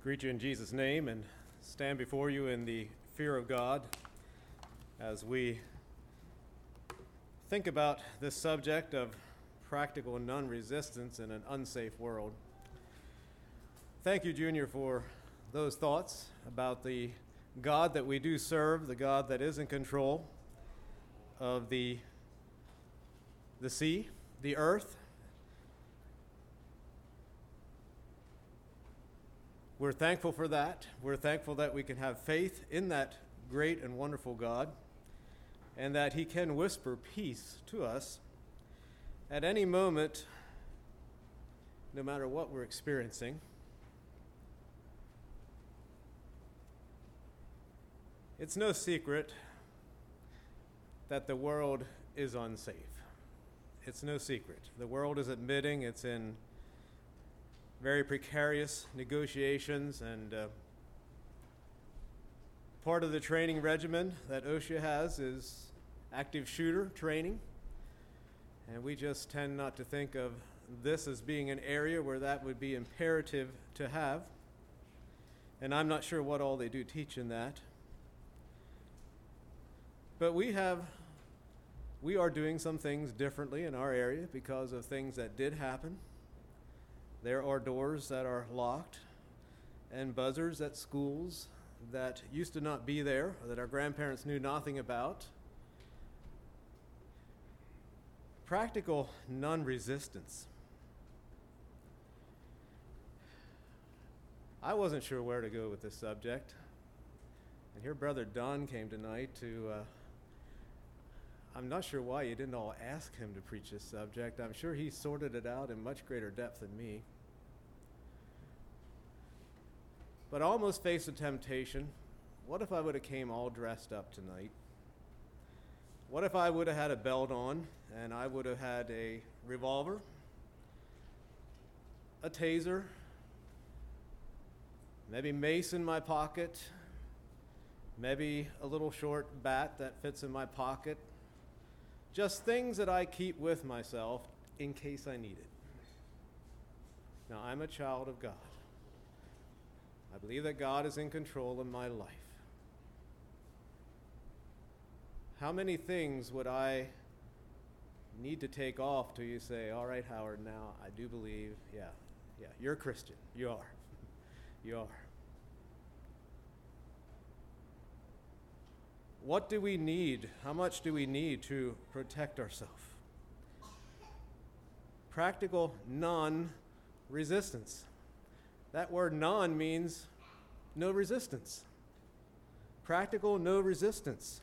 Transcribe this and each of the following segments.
greet you in Jesus' name and stand before you in the fear of God as we think about this subject of practical non-resistance in an unsafe world. Thank you, Junior, for those thoughts about the God that we do serve, the God that is in control of the sea, the earth. We're thankful for that. We're thankful that we can have faith in that great and wonderful God, and that He can whisper peace to us at any moment, no matter what we're experiencing. It's no secret that the world is unsafe. It's no secret. The world is admitting it's in very precarious negotiations, and part of the training regimen that OSHA has is active shooter training, and we just tend not to think of this as being an area where that would be imperative to have, and I'm not sure what all they do teach in that. But we are doing some things differently in our area because of things that did happen. There are doors that are locked and buzzers at schools that used to not be there, or that our grandparents knew nothing about. Practical non-resistance. I wasn't sure where to go with this subject. And here Brother Don came tonight to, I'm not sure why you didn't all ask him to preach this subject. I'm sure he sorted it out in much greater depth than me. But I almost faced a temptation. What if I would have came all dressed up tonight? What if I would have had a belt on and I would have had a revolver, a taser, maybe mace in my pocket, maybe a little short bat that fits in my pocket, just things that I keep with myself in case I need it. Now, I'm a child of God. I believe that God is in control of my life. How many things would I need to take off till you say, all right, Howard, now I do believe, yeah, you're a Christian. You are. You are. What do we need? How much do we need to protect ourselves? Practical non-resistance. That word non means no resistance. Practical no resistance.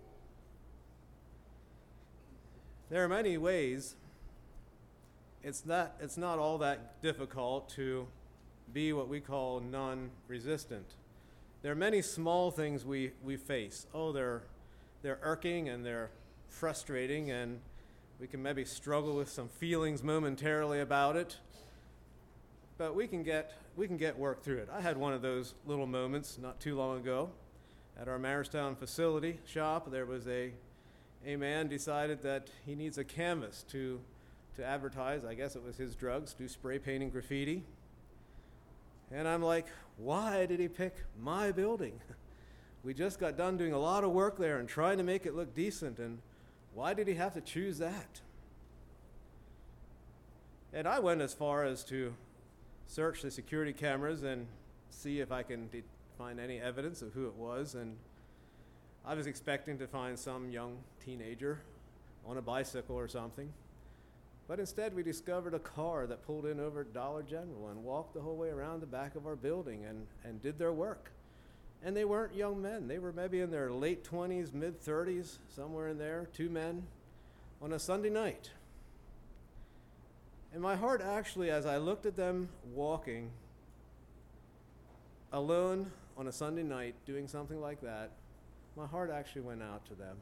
There are many ways. It's not all that difficult to be what we call non-resistant. There are many small things we face. Oh, they're irking and they're frustrating, and we can maybe struggle with some feelings momentarily about it. But we can get work through it. I had one of those little moments not too long ago at our Marristown facility shop. There was a man decided that he needs a canvas to advertise, I guess it was his drugs, do spray painting graffiti. And I'm like, why did he pick my building? We just got done doing a lot of work there and trying to make it look decent, and why did he have to choose that? And I went as far as to search the security cameras and see if I can find any evidence of who it was, and I was expecting to find some young teenager on a bicycle or something. But instead, we discovered a car that pulled in over at Dollar General and walked the whole way around the back of our building and did their work. And they weren't young men. They were maybe in their late 20s, mid-30s, somewhere in there, two men, on a Sunday night. And my heart actually, as I looked at them walking alone on a Sunday night doing something like that, my heart actually went out to them.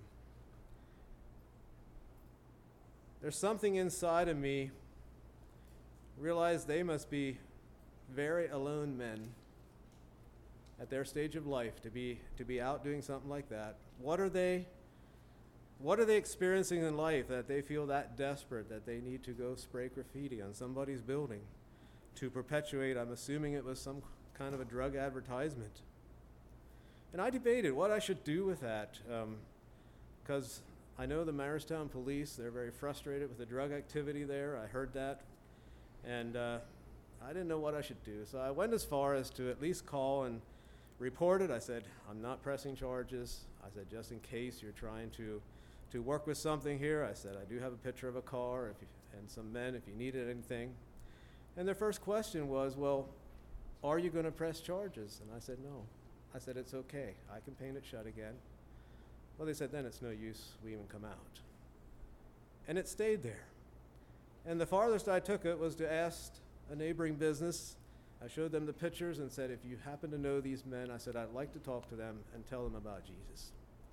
There's something inside of me realized they must be very alone men at their stage of life to be out doing something like that. What are they experiencing in life that they feel that desperate that they need to go spray graffiti on somebody's building to perpetuate, I'm assuming it was some kind of a drug advertisement. And I debated what I should do with that, because I know the Morristown police, they're very frustrated with the drug activity there. I heard that. And I didn't know what I should do. So I went as far as to at least call and report it. I said, I'm not pressing charges. I said, just in case you're trying to work with something here, I said, I do have a picture of a car and some men if you needed anything. And their first question was, well, are you going to press charges? And I said, no. I said, it's okay. I can paint it shut again. Well, they said, then it's no use we even come out. And it stayed there. And the farthest I took it was to ask a neighboring business. I showed them the pictures and said, if you happen to know these men, I said, I'd like to talk to them and tell them about Jesus.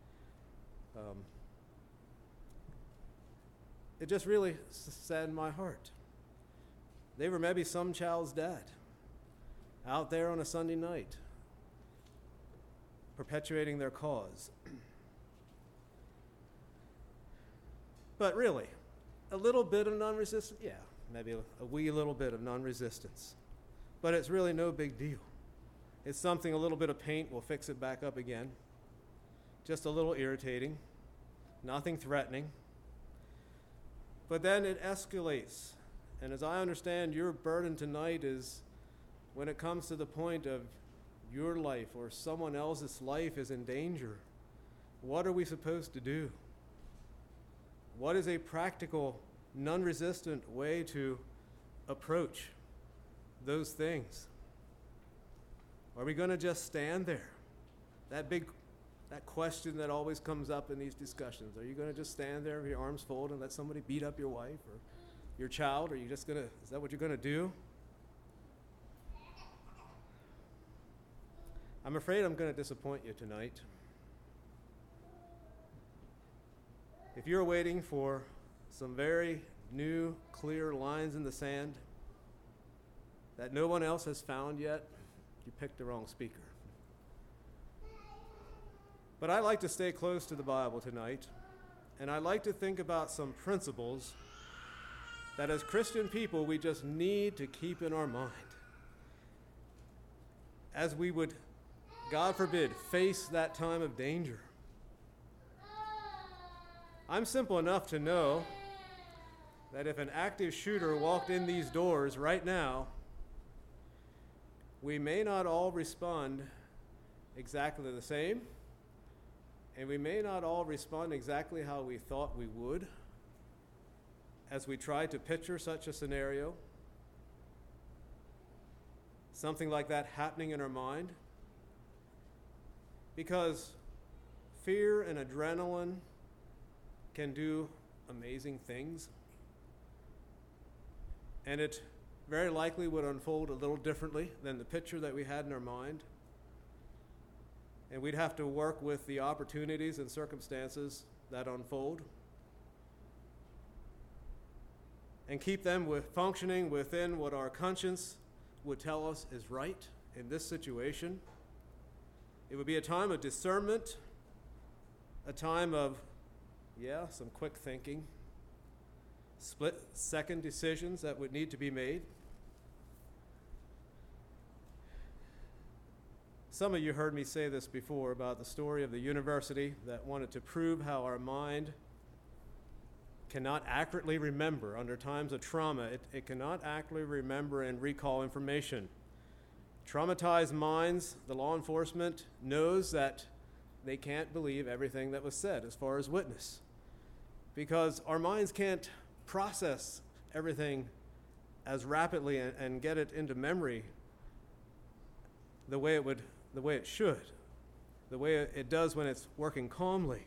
It just really saddened my heart. They were maybe some child's dad out there on a Sunday night, perpetuating their cause. But really, a little bit of non-resistance, yeah, maybe a wee little bit of non-resistance. But it's really no big deal. It's something, a little bit of paint will fix it back up again. Just a little irritating, nothing threatening. But then it escalates. And as I understand, your burden tonight is when it comes to the point of your life or someone else's life is in danger, what are we supposed to do? What is a practical, non-resistant way to approach those things? Are we going to just stand there? That question that always comes up in these discussions. Are you going to just stand there with your arms folded and let somebody beat up your wife or your child? Are you just going to, is that what you're going to do? I'm afraid I'm going to disappoint you tonight. If you're waiting for some very new, clear lines in the sand that no one else has found yet, you picked the wrong speaker. But I like to stay close to the Bible tonight, and I like to think about some principles that as Christian people we just need to keep in our mind as we would, God forbid, face that time of danger. I'm simple enough to know that if an active shooter walked in these doors right now, we may not all respond exactly the same, and we may not all respond exactly how we thought we would as we try to picture such a scenario, something like that happening in our mind, because fear and adrenaline can do amazing things, and it very likely would unfold a little differently than the picture that we had in our mind. And we'd have to work with the opportunities and circumstances that unfold and keep them functioning within what our conscience would tell us is right in this situation. It would be a time of discernment, a time of, some quick thinking, split-second decisions that would need to be made. Some of you heard me say this before about the story of the university that wanted to prove how our mind cannot accurately remember under times of trauma. It cannot accurately remember and recall information. Traumatized minds, the law enforcement knows that they can't believe everything that was said as far as witness, because our minds can't process everything as rapidly and get it into memory the way it should, the way it does when it's working calmly.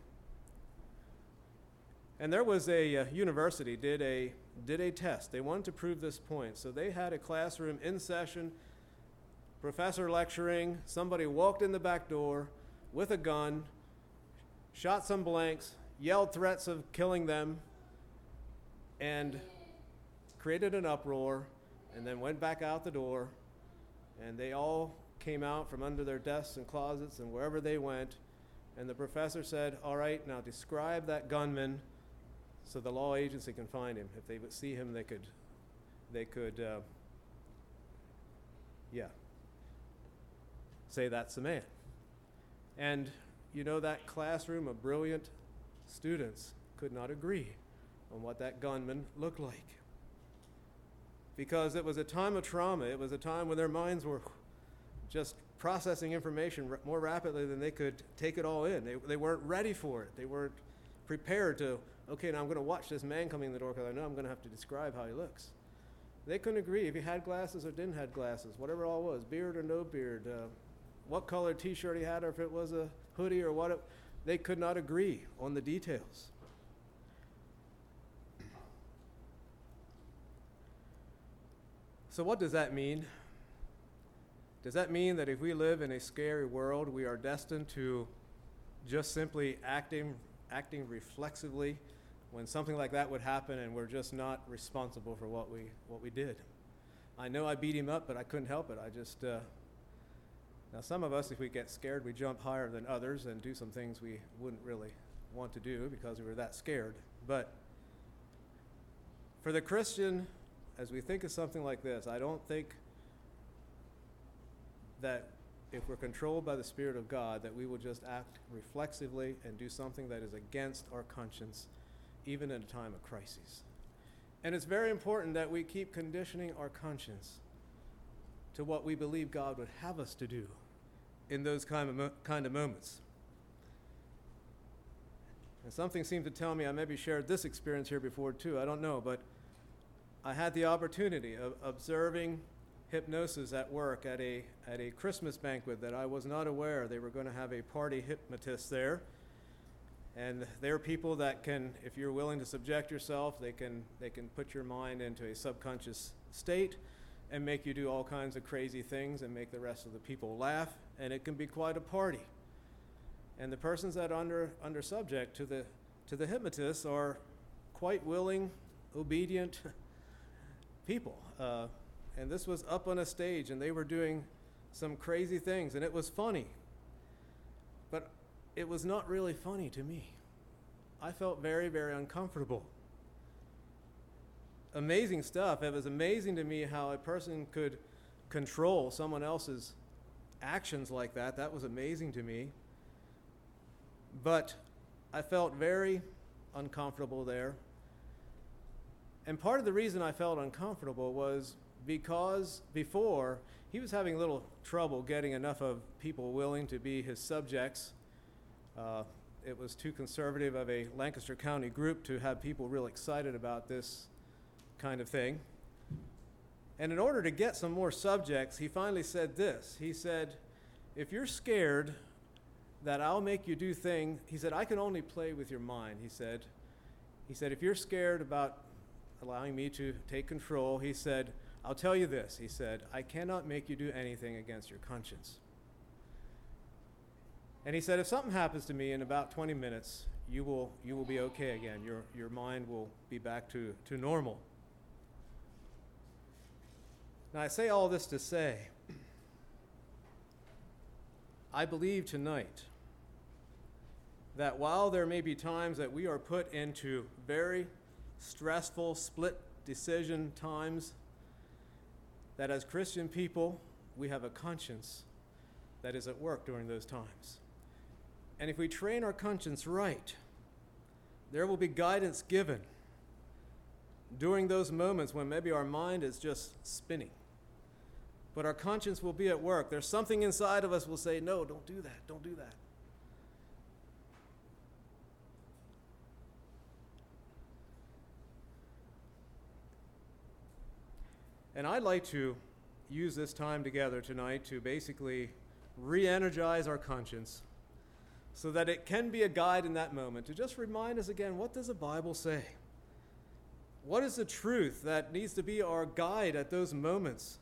And there was a university did a test. They wanted to prove this point. So they had a classroom in session, professor lecturing, somebody walked in the back door with a gun, shot some blanks, yelled threats of killing them, and created an uproar, and then went back out the door, and they all came out from under their desks and closets and wherever they went, and the professor said, all right, now describe that gunman so the law agency can find him. If they would see him, they could say that's the man. And you know, that classroom of brilliant students could not agree on what that gunman looked like. Because it was a time of trauma. It was a time when their minds were just processing information more rapidly than they could take it all in. They weren't ready for it. They weren't prepared to, okay, now I'm going to watch this man coming in the door because I know I'm going to have to describe how he looks. They couldn't agree if he had glasses or didn't have glasses, whatever it all was, beard or no beard, what color t-shirt he had, or if it was a hoodie or what. They could not agree on the details. So what does that mean? Does that mean that if we live in a scary world, we are destined to just simply acting reflexively when something like that would happen, and we're just not responsible for what we did? I know I beat him up, but I couldn't help it. Now some of us, if we get scared, we jump higher than others and do some things we wouldn't really want to do because we were that scared. But for the Christian, as we think of something like this, I don't think that if we're controlled by the Spirit of God, that we will just act reflexively and do something that is against our conscience, even in a time of crisis. And it's very important that we keep conditioning our conscience to what we believe God would have us to do in those kind of moments. And something seemed to tell me, I maybe shared this experience here before too, I don't know, but I had the opportunity of observing hypnosis at work at a Christmas banquet that I was not aware they were going to have a party hypnotist there. And there are people that can, if you're willing to subject yourself, they can put your mind into a subconscious state and make you do all kinds of crazy things and make the rest of the people laugh, and it can be quite a party. And the persons that are under subject to the hypnotist are quite willing, obedient people. And this was up on a stage, and they were doing some crazy things, and it was funny. But it was not really funny to me. I felt very, very uncomfortable. Amazing stuff. It was amazing to me how a person could control someone else's actions like that. That was amazing to me. But I felt very uncomfortable there. And part of the reason I felt uncomfortable was because before, he was having a little trouble getting enough of people willing to be his subjects. It was too conservative of a Lancaster County group to have people real excited about this kind of thing. And in order to get some more subjects, he finally said this. He said, if you're scared that I'll make you do things, he said, I can only play with your mind, he said, if you're scared about allowing me to take control, he said, I'll tell you this, he said, I cannot make you do anything against your conscience. And he said, if something happens to me in about 20 minutes, you will be okay again. Your mind will be back to normal. Now, I say all this to say, I believe tonight that while there may be times that we are put into very stressful, split decision times, that as Christian people, we have a conscience that is at work during those times. And if we train our conscience right, there will be guidance given during those moments when maybe our mind is just spinning. But our conscience will be at work. There's something inside of us will say, no, don't do that, don't do that. And I'd like to use this time together tonight to basically re-energize our conscience so that it can be a guide in that moment to just remind us again, what does the Bible say? What is the truth that needs to be our guide at those moments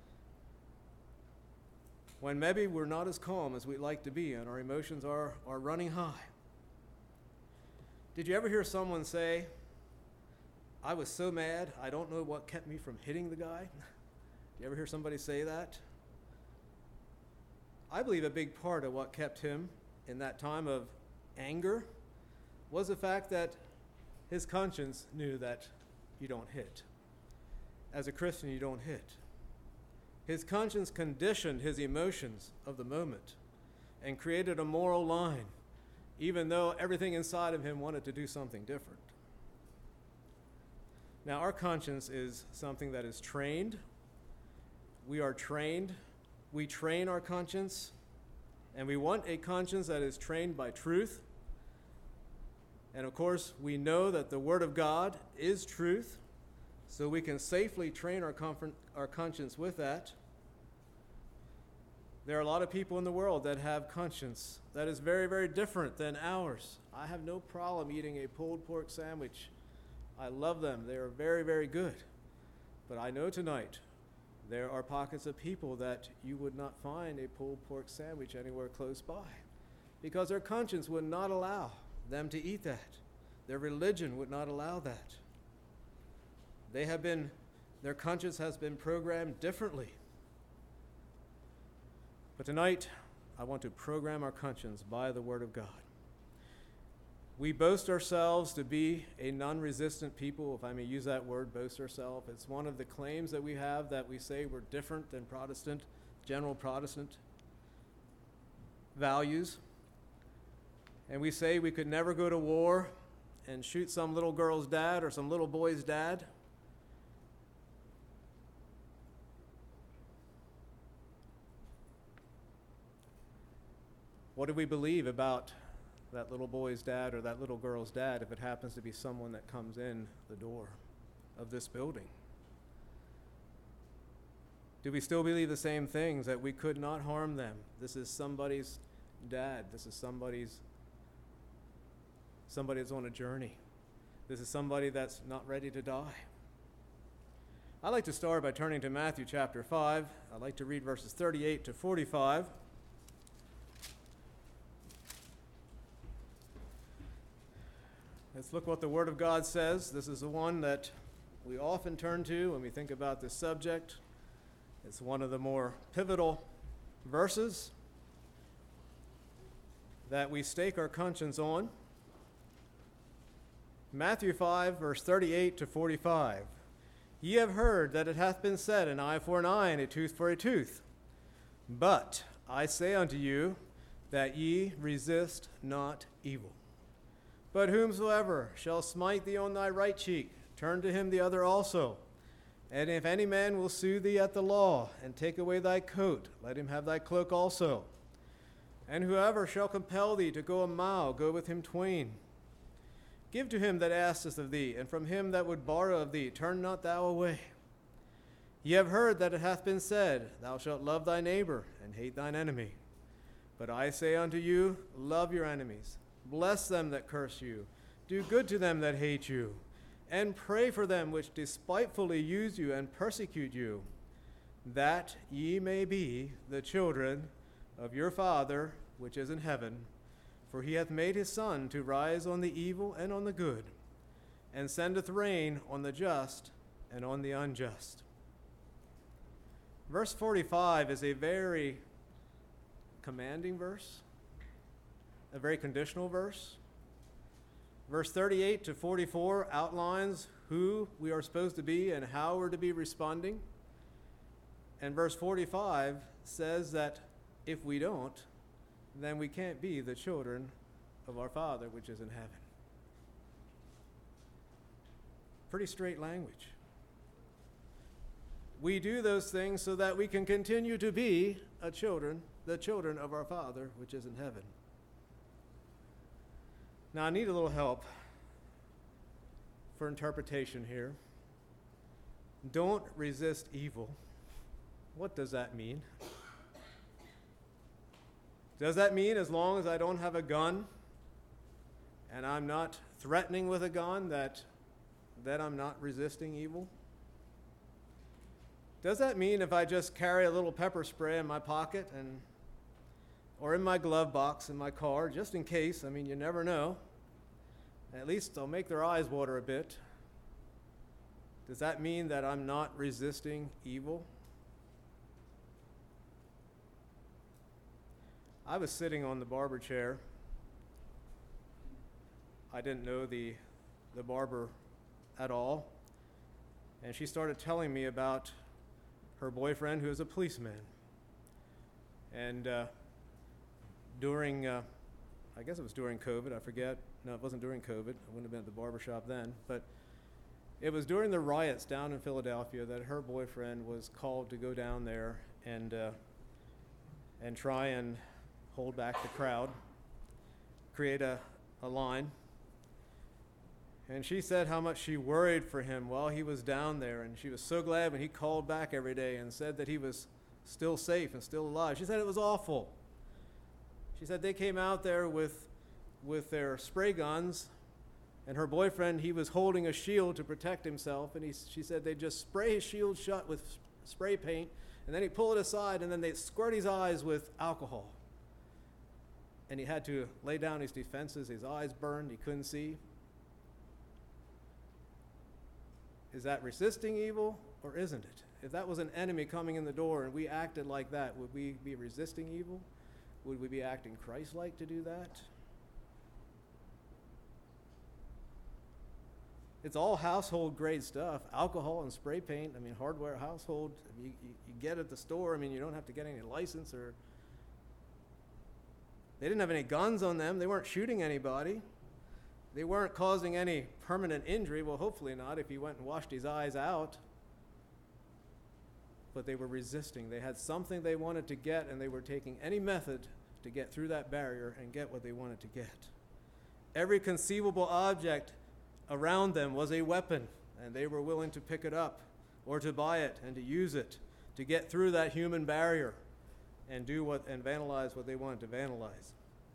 when maybe we're not as calm as we'd like to be and our emotions are running high? Did you ever hear someone say, I was so mad, I don't know what kept me from hitting the guy? You ever hear somebody say that? I believe a big part of what kept him in that time of anger was the fact that his conscience knew that you don't hit. As a Christian, you don't hit. His conscience conditioned his emotions of the moment and created a moral line, even though everything inside of him wanted to do something different. Now, our conscience is something that is trained. We are trained. We train our conscience, and we want a conscience that is trained by truth. And of course, we know that the Word of God is truth, so we can safely train our conscience with that. There are a lot of people in the world that have conscience that is very, very different than ours. I have no problem eating a pulled pork sandwich. I love them. They are very, very good. But I know tonight there are pockets of people that you would not find a pulled pork sandwich anywhere close by because their conscience would not allow them to eat that. Their religion would not allow that. Their conscience has been programmed differently. But tonight, I want to program our conscience by the Word of God. We boast ourselves to be a non-resistant people, if I may use that word, boast ourselves. It's one of the claims that we have, that we say we're different than Protestant, general Protestant values. And we say we could never go to war and shoot some little girl's dad or some little boy's dad. What do we believe about that little boy's dad or that little girl's dad if it happens to be someone that comes in the door of this building? Do we still believe the same things, that we could not harm them? This is somebody's dad. This is somebody that's on a journey. This is somebody that's not ready to die. I'd like to start by turning to Matthew chapter 5. I'd like to read verses 38 to 45. Let's look what the Word of God says. This is the one that we often turn to when we think about this subject. It's one of the more pivotal verses that we stake our conscience on. Matthew 5, verse 38 to 45. Ye have heard that it hath been said, an eye for an eye, and a tooth for a tooth. But I say unto you, that ye resist not evil. But whomsoever shall smite thee on thy right cheek, turn to him the other also. And if any man will sue thee at the law, and take away thy coat, let him have thy cloak also. And whoever shall compel thee to go a mile, go with him twain. Give to him that asketh of thee, and from him that would borrow of thee, turn not thou away. Ye have heard that it hath been said, Thou shalt love thy neighbor, and hate thine enemy. But I say unto you, love your enemies. Bless them that curse you. Do good to them that hate you. And pray for them which despitefully use you and persecute you, that ye may be the children of your Father which is in heaven. For he hath made his sun to rise on the evil and on the good, and sendeth rain on the just and on the unjust. Verse 45 is a very commanding verse, a very conditional verse. Verse 38 to 44 outlines who we are supposed to be and how we're to be responding. And verse 45 says that if we don't, then we can't be the children of our Father which is in heaven. Pretty straight language. We do those things so that we can continue to be the children of our Father which is in heaven. Now, I need a little help for interpretation here. Don't resist evil. What does that mean? Does that mean as long as I don't have a gun and I'm not threatening with a gun that I'm not resisting evil? Does that mean if I just carry a little pepper spray in my pocket or in my glove box in my car, just in case, you never know, at least I'll make their eyes water a bit. Does that mean that I'm not resisting evil? I was sitting on the barber chair. I didn't know the barber at all. And she started telling me about her boyfriend, who is a policeman. And during, I guess it was during COVID, I forget. No, it wasn't during COVID. I wouldn't have been at the barbershop then. But it was during the riots down in Philadelphia that her boyfriend was called to go down there and try and hold back the crowd, create a line. And she said how much she worried for him while he was down there, and she was so glad when he called back every day and said that he was still safe and still alive. She said it was awful. She said they came out there with their spray guns, and her boyfriend, he was holding a shield to protect himself, and she said they'd just spray his shield shut with spray paint, and then he'd pull it aside, and then they'd squirt his eyes with alcohol. And he had to lay down his defenses. His eyes burned. He couldn't see. Is that resisting evil, or isn't it? If that was an enemy coming in the door and we acted like that, would we be resisting evil? Would we be acting Christ-like to do that? It's all household grade stuff. Alcohol and spray paint, I mean, hardware, household, you get at the store. I mean, you don't have to get any license or... They didn't have any guns on them. They weren't shooting anybody. They weren't causing any permanent injury. Well, hopefully not if he went and washed his eyes out. But they were resisting. They had something they wanted to get, and they were taking any method to get through that barrier and get what they wanted to get. Every conceivable object around them was a weapon, and they were willing to pick it up or to buy it and to use it to get through that human barrier and vandalize what they wanted to vandalize.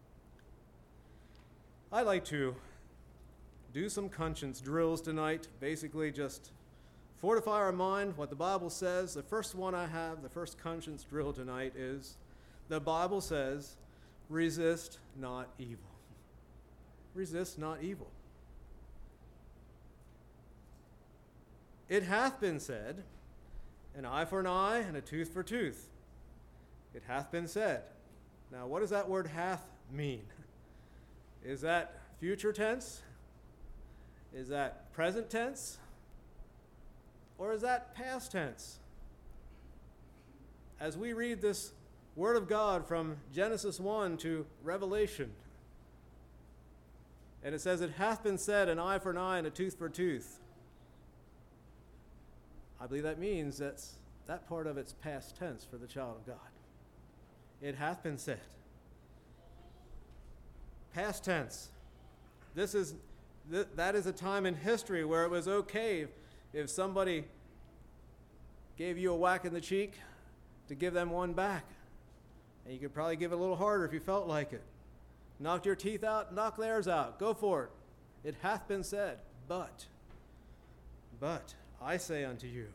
I'd like to do some conscience drills tonight, basically just fortify our mind, what the Bible says. The first one I have, the first conscience drill tonight is, the Bible says, resist not evil. Resist not evil. It hath been said, an eye for an eye and a tooth for tooth. It hath been said. Now, what does that word hath mean? Is that future tense? Is that present tense? Or is that past tense? As we read this Word of God from Genesis 1 to Revelation, and it says, it hath been said, an eye for an eye and a tooth for a tooth. I believe that means that part of it's past tense for the child of God. It hath been said. Past tense. That is a time in history where it was okay if somebody gave you a whack in the cheek to give them one back. And you could probably give it a little harder if you felt like it. Knocked your teeth out, knock theirs out. Go for it. It hath been said, but I say unto you.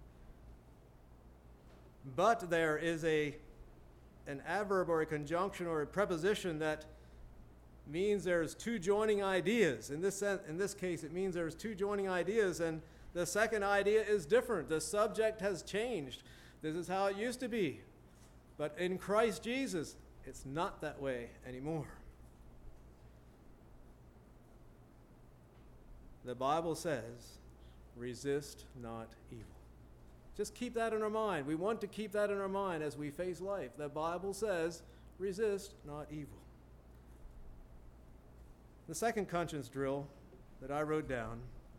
But there is an adverb or a conjunction or a preposition that means there's two joining ideas. In this case, it means there's two joining ideas, and the second idea is different. The subject has changed. This is how it used to be. But in Christ Jesus, it's not that way anymore. The Bible says, resist not evil. Just keep that in our mind. We want to keep that in our mind as we face life. The Bible says, resist not evil. The second conscience drill that I wrote down,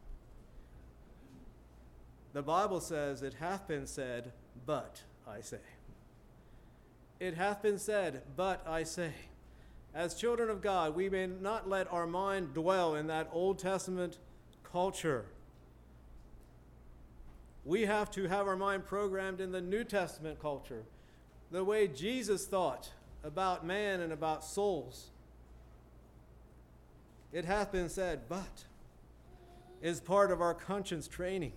the Bible says, it hath been said, but I say. It hath been said, but I say. As children of God, we may not let our mind dwell in that Old Testament culture. We have to have our mind programmed in the New Testament culture, the way Jesus thought about man and about souls. It hath been said, but is part of our conscience training.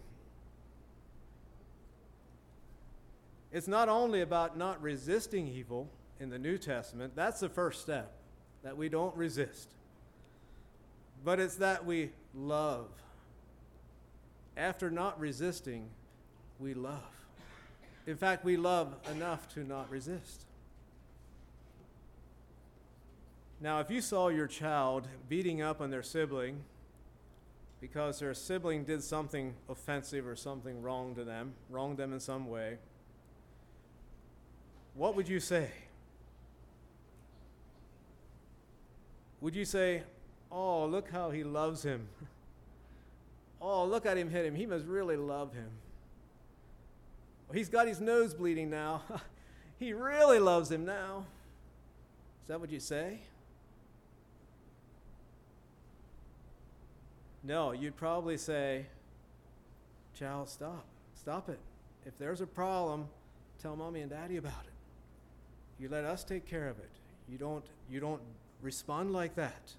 It's not only about not resisting evil in the New Testament. That's the first step, that we don't resist. But it's that we love. After not resisting, we love. In fact, we love enough to not resist. Now, if you saw your child beating up on their sibling because their sibling did something offensive or something wrong to them, wronged them in some way, what would you say? Would you say, oh, look how he loves him. Oh, look at him hit him. He must really love him. He's got his nose bleeding now. He really loves him now. Is that what you say? No, you'd probably say, child, stop. Stop it. If there's a problem, tell mommy and daddy about it. You let us take care of it. You don't respond like that.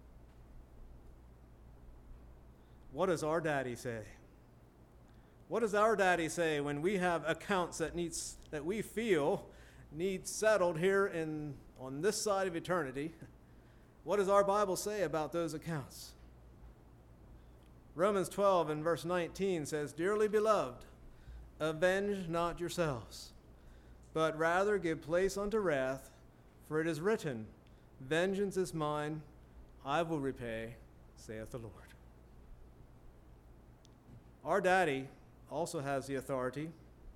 What does our daddy say? What does our daddy say when we have accounts that we feel need settled here on this side of eternity? What does our Bible say about those accounts? Romans 12 and verse 19 says, "Dearly beloved, avenge not yourselves, but rather give place unto wrath, for it is written, Vengeance is mine, I will repay, saith the Lord." Our daddy also has the authority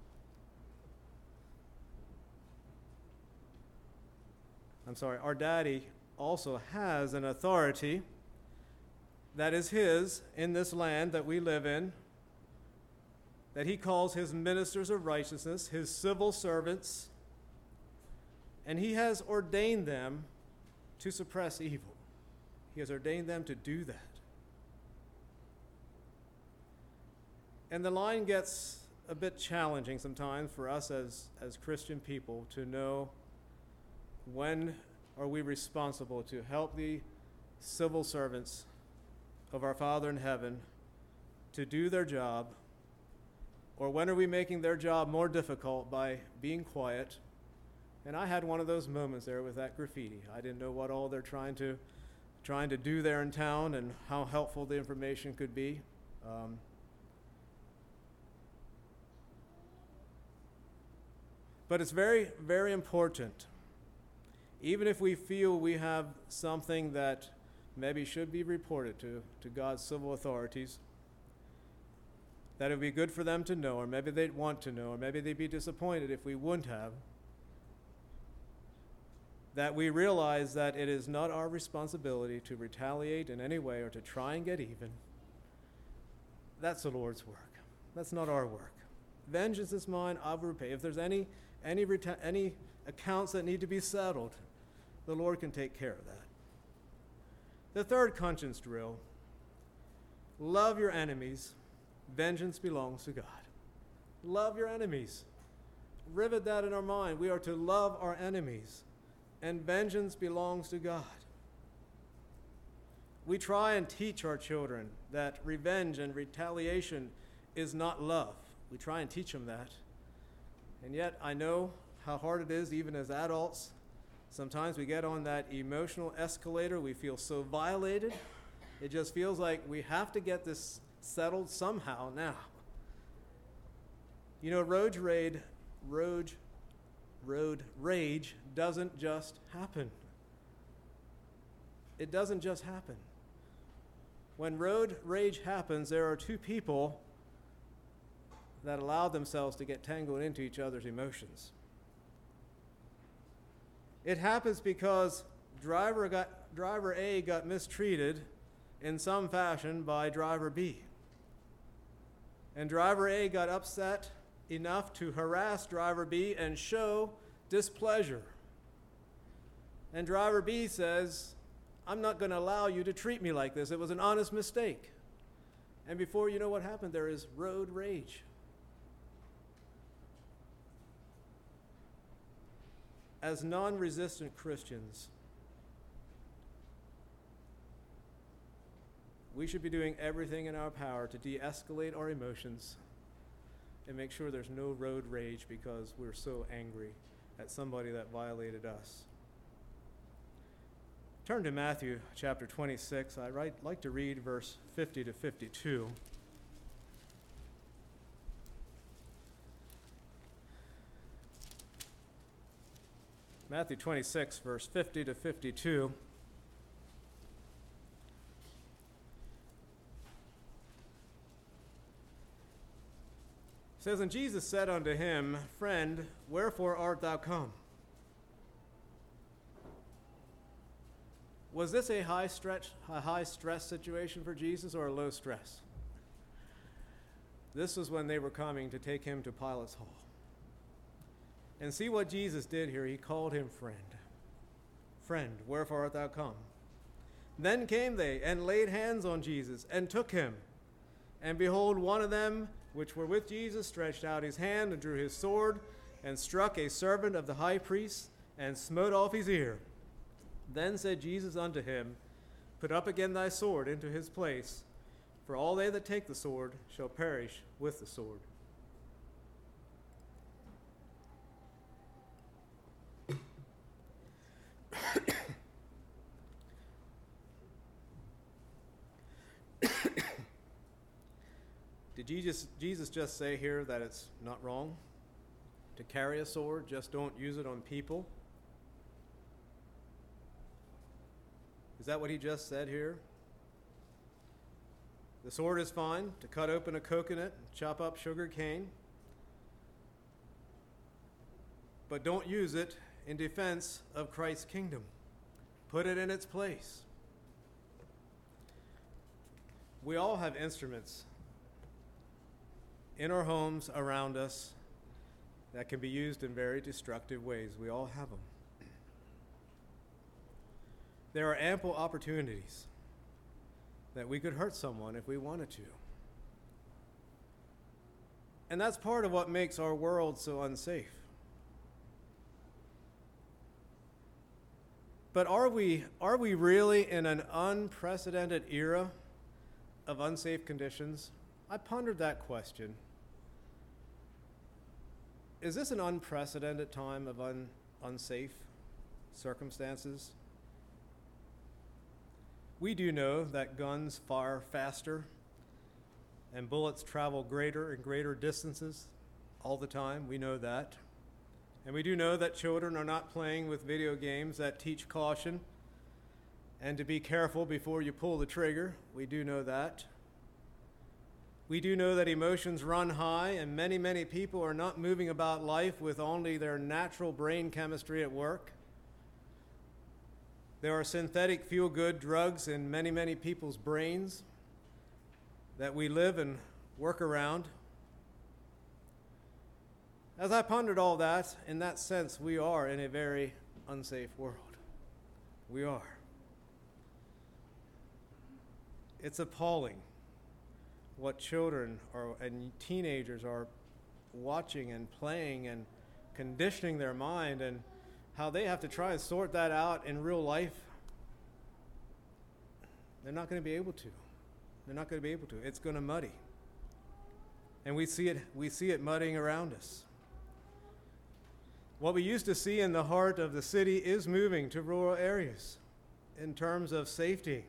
our daddy also has an authority that is his in this land that we live in, that he calls his ministers of righteousness, his civil servants, and he has ordained them to suppress evil. He has ordained them to do that. And the line gets a bit challenging sometimes for us as Christian people to know when are we responsible to help the civil servants of our Father in heaven to do their job, or when are we making their job more difficult by being quiet? And I had one of those moments there with that graffiti. I didn't know what all they're trying to do there in town and how helpful the information could be. But it's very, very important, even if we feel we have something that maybe should be reported to God's civil authorities, that it would be good for them to know, or maybe they'd want to know, or maybe they'd be disappointed if we wouldn't have, that we realize that it is not our responsibility to retaliate in any way or to try and get even. That's the Lord's work. That's not our work. Vengeance is mine, I will repay. If there's any accounts that need to be settled, the Lord can take care of that. The third conscience drill: love your enemies. Vengeance belongs to God. Love your enemies. Rivet that in our mind. We are to love our enemies, and vengeance belongs to God. We try and teach our children that revenge and retaliation is not love. We try and teach them that. And yet I know how hard it is, even as adults. Sometimes we get on that emotional escalator. We feel so violated. It just feels like we have to get this settled somehow now. You know, road rage doesn't just happen. It doesn't just happen. When road rage happens, there are two people that allow themselves to get tangled into each other's emotions. It happens because driver A got mistreated in some fashion by driver B. And driver A got upset enough to harass driver B and show displeasure. And driver B says, "I'm not going to allow you to treat me like this. It was an honest mistake." And before you know what happened, there is road rage. As non-resistant Christians, we should be doing everything in our power to de-escalate our emotions and make sure there's no road rage because we're so angry at somebody that violated us. Turn to Matthew chapter 26. I'd like to read verse 50 to 52. Matthew 26, verse 50 to 52. It says, "And Jesus said unto him, Friend, wherefore art thou come? Was this a high stress situation for Jesus or a low stress? This was when they were coming to take him to Pilate's hall. And see what Jesus did here. He called him friend. Friend, wherefore art thou come? Then came they and laid hands on Jesus and took him. And behold, one of them which were with Jesus stretched out his hand and drew his sword and struck a servant of the high priest and smote off his ear. Then said Jesus unto him, Put up again thy sword into his place, for all they that take the sword shall perish with the sword. Did Jesus just say here that it's not wrong to carry a sword, just don't use it on people? Is that what he just said here? The sword is fine to cut open a coconut, chop up sugar cane, but don't use it in defense of Christ's kingdom. Put it in its place. We all have instruments in our homes, around us, that can be used in very destructive ways. We all have them. There are ample opportunities that we could hurt someone if we wanted to. And that's part of what makes our world so unsafe. But are we really in an unprecedented era of unsafe conditions? I pondered that question. Is this an unprecedented time of unsafe circumstances? We do know that guns fire faster and bullets travel greater and greater distances all the time. We know that. And we do know that children are not playing with video games that teach caution and to be careful before you pull the trigger. We do know that. We do know that emotions run high, and many, many people are not moving about life with only their natural brain chemistry at work. There are synthetic feel-good drugs in many, many people's brains that we live and work around. As I pondered all that, in that sense, we are in a very unsafe world. We are. It's appalling what children and teenagers are watching and playing and conditioning their mind, and how they have to try and sort that out in real life. They're not going to be able to. They're not going to be able to. It's going to muddy. And we see it muddying around us. What we used to see in the heart of the city is moving to rural areas in terms of safety.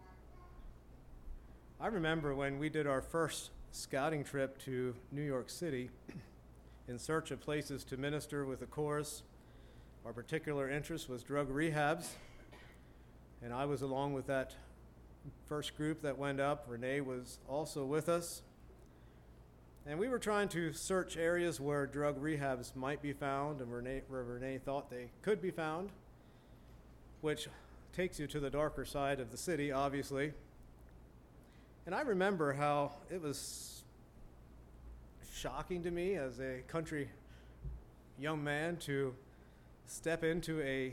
I remember when we did our first scouting trip to New York City in search of places to minister with the chorus. Our particular interest was drug rehabs, and I was along with that first group that went up. Renee was also with us. And we were trying to search areas where drug rehabs might be found and where Renee thought they could be found, which takes you to the darker side of the city, obviously. And I remember how it was shocking to me as a country young man to step into a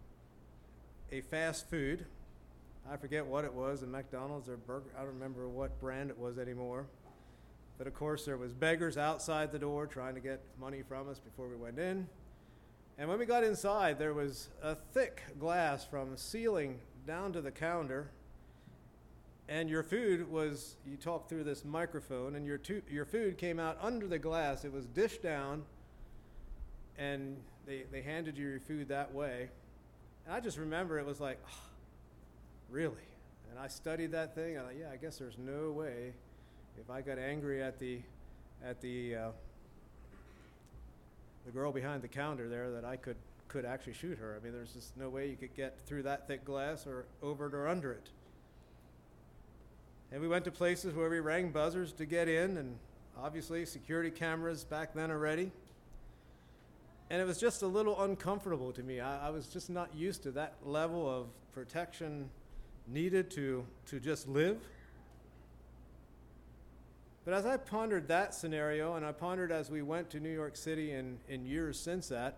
fast food. I forget what it was, a McDonald's or burger. I don't remember what brand it was anymore. But of course there was beggars outside the door trying to get money from us before we went in. And when we got inside, there was a thick glass from the ceiling down to the counter. And your food was, you talked through this microphone, and your food came out under the glass. It was dished down, and they handed you your food that way. And I just remember it was like, oh, really? And I studied that thing, and I thought, yeah, I guess there's no way if I got angry at the girl behind the counter there that I could actually shoot her. I mean, there's just no way you could get through that thick glass or over it or under it. And we went to places where we rang buzzers to get in, and obviously security cameras back then already. And it was just a little uncomfortable to me. I was just not used to that level of protection needed to just live. But as I pondered that scenario, and I pondered as we went to New York City in years since that,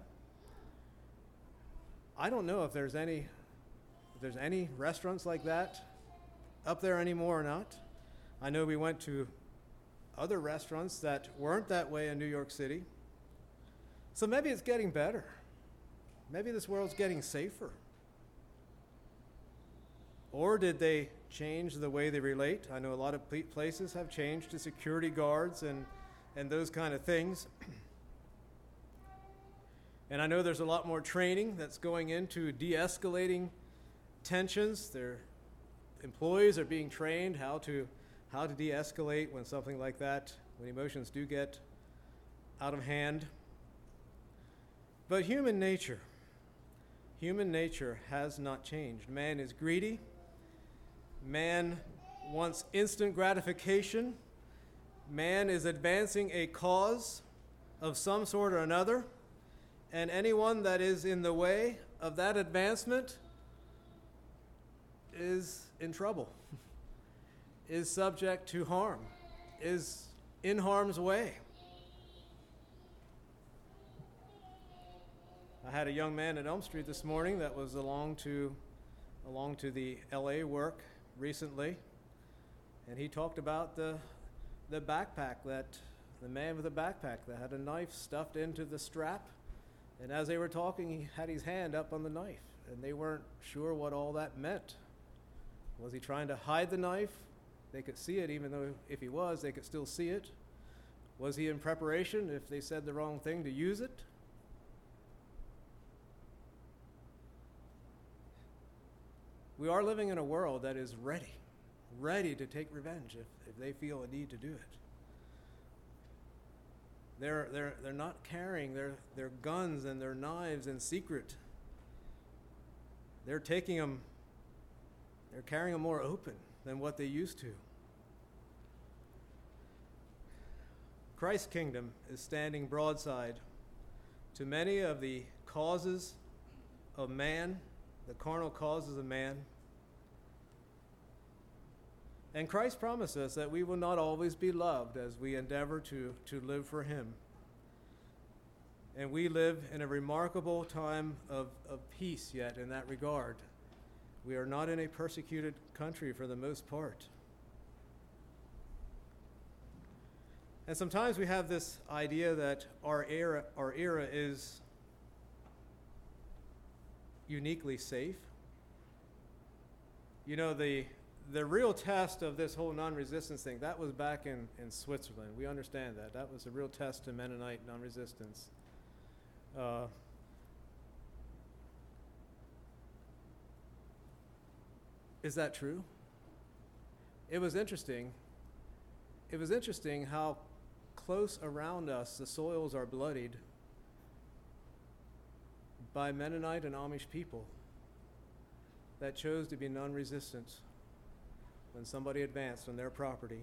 I don't know if there's any restaurants like that up there anymore or not. I know we went to other restaurants that weren't that way in New York City. So maybe it's getting better. Maybe this world's getting safer. Or did they change the way they relate? I know a lot of places have changed to security guards and those kind of things. And I know there's a lot more training that's going into de-escalating tensions. Their employees are being trained how to de-escalate when something like that, when emotions do get out of hand. But human nature has not changed. Man is greedy. Man wants instant gratification. Man is advancing a cause of some sort or another, and anyone that is in the way of that advancement is in trouble, is subject to harm, is in harm's way. I had a young man at Elm Street this morning that was along to the LA work recently, and he talked about the backpack, that the man with the backpack that had a knife stuffed into the strap, and as they were talking, he had his hand up on the knife, and they weren't sure what all that meant. Was he trying to hide the knife? They could see it, even though if he was, they could still see it. Was he in preparation if they said the wrong thing to use it? We are living in a world that is ready to take revenge if they feel a need to do it. They're not carrying their guns and their knives in secret. They're carrying them more open than what they used to. Christ's kingdom is standing broadside to many of the causes of man, the carnal causes of man. And Christ promised us that we will not always be loved as we endeavor to live for him. And we live in a remarkable time of peace yet in that regard. We are not in a persecuted country for the most part. And sometimes we have this idea that our era is uniquely safe. You know, the real test of this whole non-resistance thing, that was back in Switzerland. We understand that. That was a real test to Mennonite non-resistance. Is that true? It was interesting. It was interesting how close around us the soils are bloodied by Mennonite and Amish people that chose to be non-resistant when somebody advanced on their property.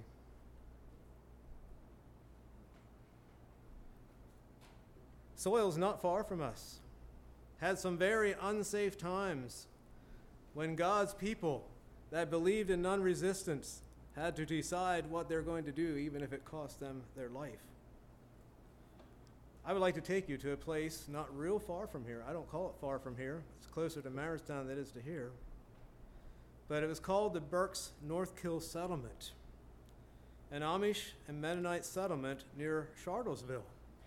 Soil's not far from us. Had some very unsafe times when God's people that believed in non-resistance had to decide what they're going to do, even if it cost them their life. I would like to take you to a place not real far from here. I don't call it far from here. It's closer to Maristown than it is to here. But it was called the Burke's Northkill Settlement, an Amish and Mennonite settlement near Charlottesville.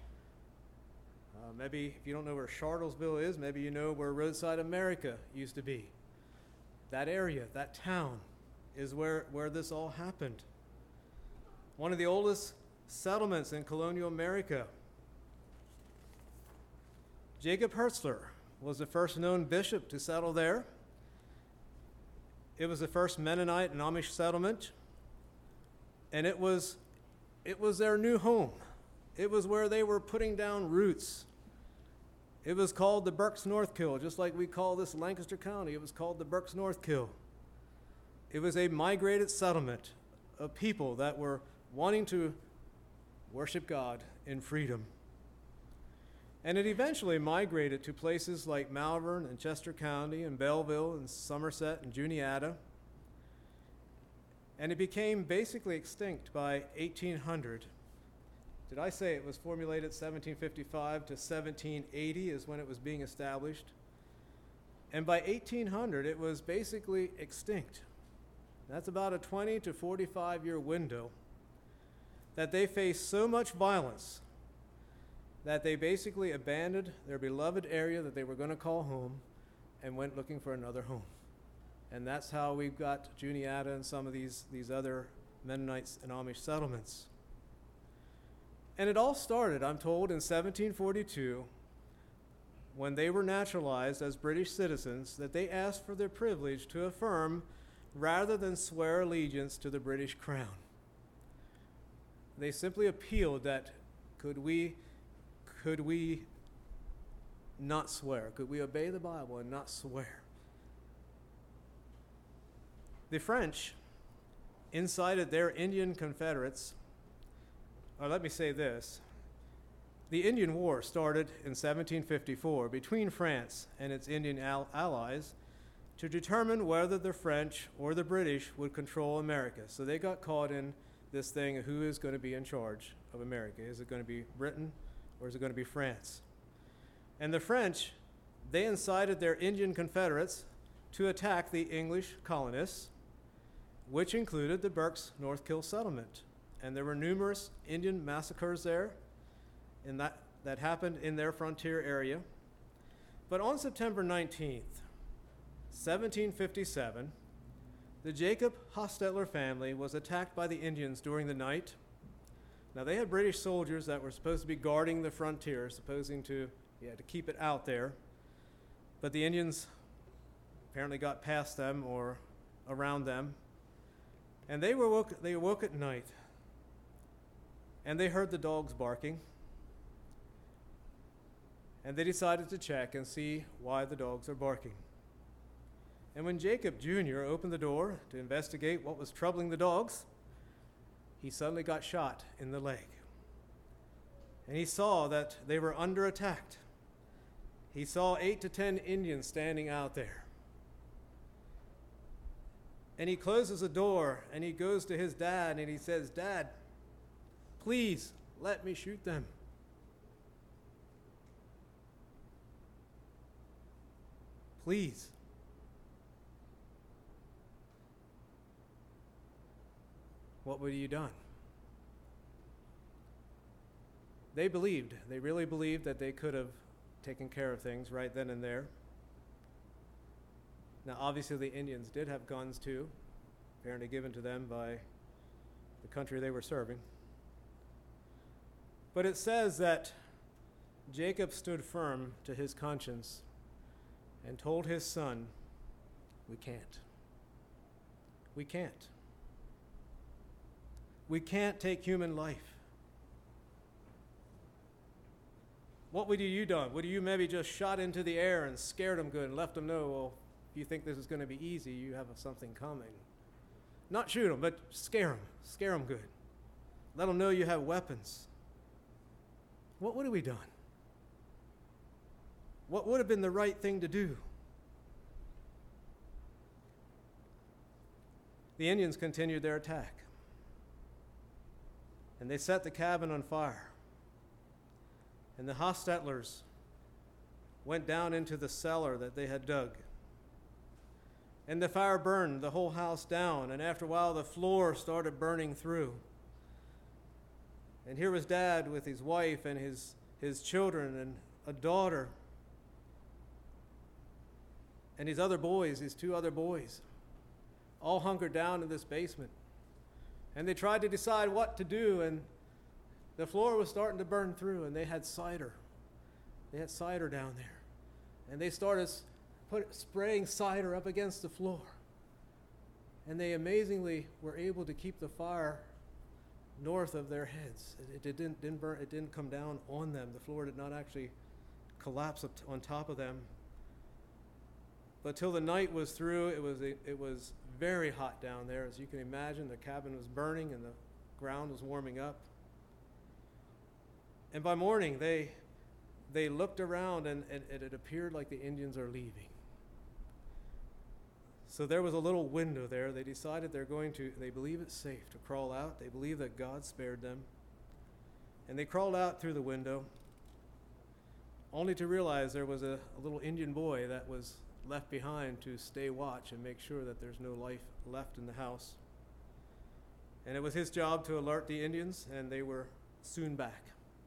Maybe if you don't know where Charlottesville is, maybe you know where Roadside America used to be. That area, that town, is where this all happened. One of the oldest settlements in colonial America. Jacob Hertzler was the first known bishop to settle there. It was the first Mennonite and Amish settlement, and it was their new home. It was where they were putting down roots. It was called the Burke's Northkill, just like we call this Lancaster County. It was called the Burke's Northkill. It was a migrated settlement of people that were wanting to worship God in freedom. And it eventually migrated to places like Malvern and Chester County and Belleville and Somerset and Juniata. And it became basically extinct by 1800. Did I say it was formulated 1755 to 1780 is when it was being established? And by 1800, it was basically extinct. That's about a 20 to 45-year window that they faced so much violence that they basically abandoned their beloved area that they were going to call home and went looking for another home. And that's how we've got Juniata and some of these other Mennonites and Amish settlements. And it all started, I'm told, in 1742, when they were naturalized as British citizens, that they asked for their privilege to affirm rather than swear allegiance to the British crown. They simply appealed that could we not swear? Could we obey the Bible and not swear? The French incited their Indian confederates, or let me say this, the Indian War started in 1754 between France and its Indian allies to determine whether the French or the British would control America. So they got caught in this thing of who is going to be in charge of America. Is it going to be Britain or is it going to be France? And the French, they incited their Indian confederates to attack the English colonists, which included the Berks North Kill settlement. And there were numerous Indian massacres there in that happened in their frontier area. But on September 19th, 1757, the Jacob Hostetler family was attacked by the Indians during the night. Now, they had British soldiers that were supposed to be guarding the frontier, supposing to keep it out there. But the Indians apparently got past them or around them. And they awoke at night, and they heard the dogs barking. And they decided to check and see why the dogs are barking. And when Jacob Jr. opened the door to investigate what was troubling the dogs, he suddenly got shot in the leg. And he saw that they were under attack. He saw 8 to 10 Indians standing out there. And he closes the door and he goes to his dad and he says, "Dad, please let me shoot them." Please. What would you done? They really believed that they could have taken care of things right then and there. Now, obviously, the Indians did have guns too, apparently given to them by the country they were serving. But it says that Jacob stood firm to his conscience and told his son, "We can't. We can't. We can't take human life." What would you done? Would you maybe just shot into the air and scared them good and left them know, well, if you think this is going to be easy, you have something coming? Not shoot them, but scare them. Scare them good. Let them know you have weapons. What would have we done? What would have been the right thing to do? The Indians continued their attack. And they set the cabin on fire. And the Hostetlers went down into the cellar that they had dug. And the fire burned the whole house down, and after a while the floor started burning through. And here was Dad with his wife and his children and a daughter and his other boys, his 2 other boys, all hunkered down in this basement. And they tried to decide what to do, and the floor was starting to burn through, and they had cider. They had cider down there. And they started spraying cider up against the floor. And they amazingly were able to keep the fire north of their heads. It didn't burn. It didn't come down on them. The floor did not actually collapse up on top of them. But till the night was through, it was very hot down there. As you can imagine, the cabin was burning and the ground was warming up. And by morning, they they looked around and it appeared like the Indians are leaving. So there was a little window there. They decided they believe it's safe to crawl out. They believe that God spared them. And they crawled out through the window, only to realize there was a little Indian boy that was left behind to stay watch and make sure that there's no life left in the house. And it was his job to alert the Indians, and they were soon back.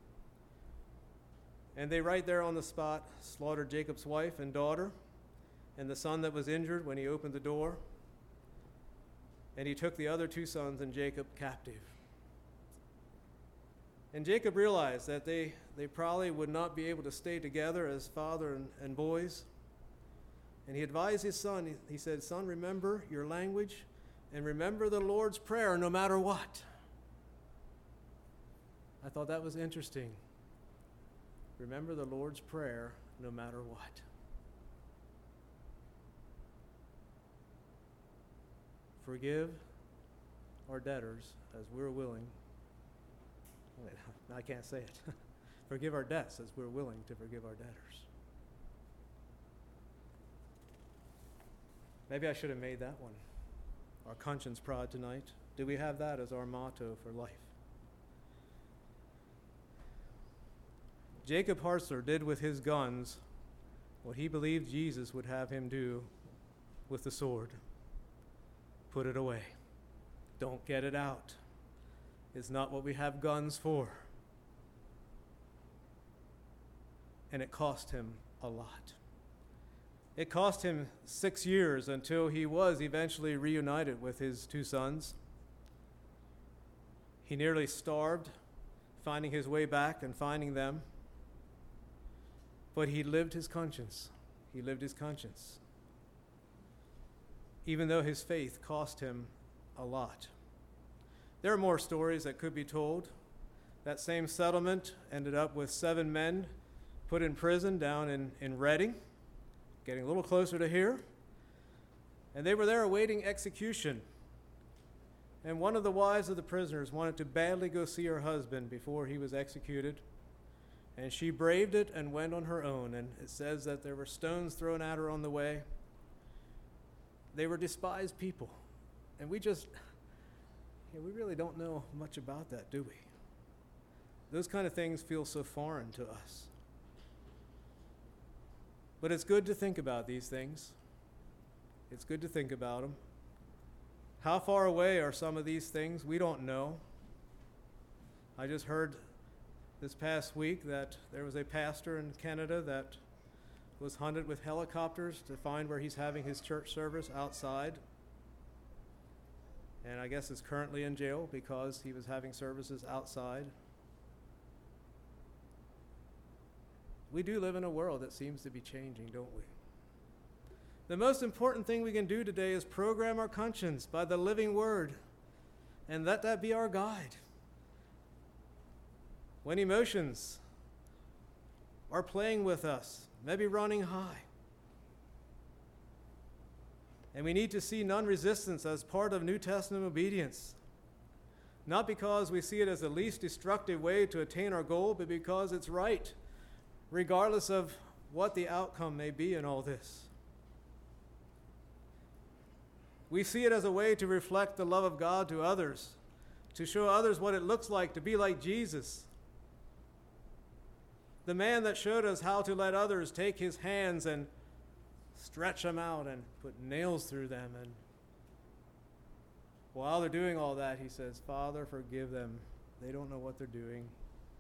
And they right there on the spot slaughtered Jacob's wife and daughter and the son that was injured when he opened the door. And he took the other two sons and Jacob captive. And Jacob realized that they probably would not be able to stay together as father and boys. And he advised his son, he said, "Son, remember your language and remember the Lord's Prayer no matter what." I thought that was interesting. Remember the Lord's Prayer no matter what. Forgive our debtors as we're willing. Wait, I can't say it. Forgive our debts as we're willing to forgive our debtors. Maybe I should have made that one our conscience prod tonight. Do we have that as our motto for life? Jacob Hartzler did with his guns what he believed Jesus would have him do with the sword. Put it away. Don't get it out. It's not what we have guns for. And it cost him a lot. It cost him 6 years until he was eventually reunited with his two sons. He nearly starved, finding his way back and finding them. But he lived his conscience. He lived his conscience. Even though his faith cost him a lot. There are more stories that could be told. That same settlement ended up with 7 men put in prison down in Reading, getting a little closer to here. And they were there awaiting execution. And one of the wives of the prisoners wanted to badly go see her husband before he was executed. And she braved it and went on her own. And it says that there were stones thrown at her on the way. They were despised people. And we really don't know much about that, do we? Those kind of things feel so foreign to us. But it's good to think about these things. It's good to think about them. How far away are some of these things? We don't know. I just heard this past week that there was a pastor in Canada that was hunted with helicopters to find where he's having his church service outside. And I guess is currently in jail because he was having services outside. We do live in a world that seems to be changing, don't we? The most important thing we can do today is program our conscience by the living word and let that be our guide. When emotions are playing with us, maybe running high, and we need to see non-resistance as part of New Testament obedience, not because we see it as the least destructive way to attain our goal, but because it's right, regardless of what the outcome may be in all this. We see it as a way to reflect the love of God to others, to show others what it looks like to be like Jesus, the man that showed us how to let others take his hands and stretch them out and put nails through them. And while they're doing all that, he says, "Father, forgive them. They don't know what they're doing."